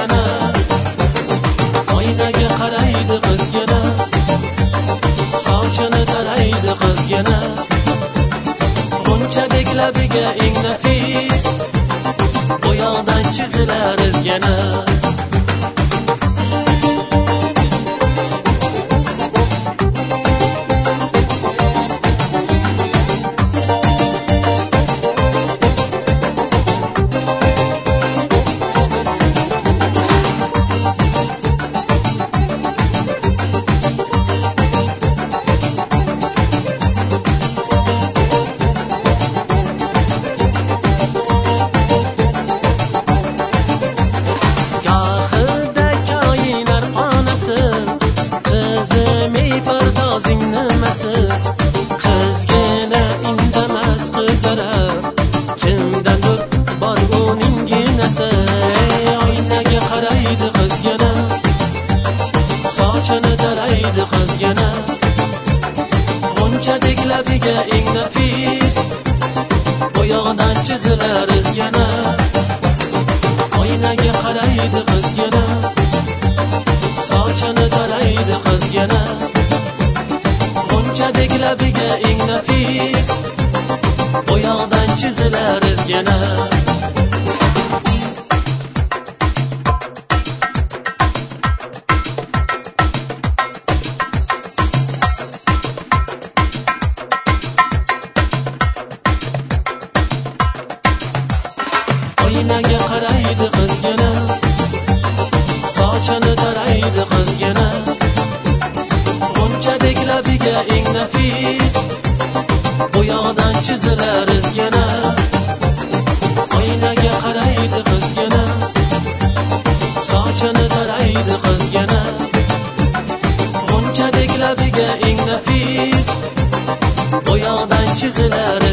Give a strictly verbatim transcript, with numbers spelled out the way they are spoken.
qizgana, oynaga qaraydi qizgana, sochini taraydi qizgana, g'unchadek labiga eng nafis bo'yoqdan chizilar izgana. Qizgina indamas qizarar, kimdandir bor uning ginasi. Oynaga qaraydi qizgana, sochini taraydi qizgana, g'unchadek labiga eng nafis bo'yoqdan chizilar izgana. Oynaga qaraydi qizgana, sochini taraydi qizgana, g'unchadek labiga eng nafis bo'yoqdan chizilar izgana. Oynaga qaraydi qizgana, sochini taraydi qizgana, g'unchadek labiga eng nafis bo'yoqdan chizilar izgana. Oynaga qaraydi qizgana, sochini taraydi qizgana, g'unchadek labiga eng nafis bo'yoqdan chizilar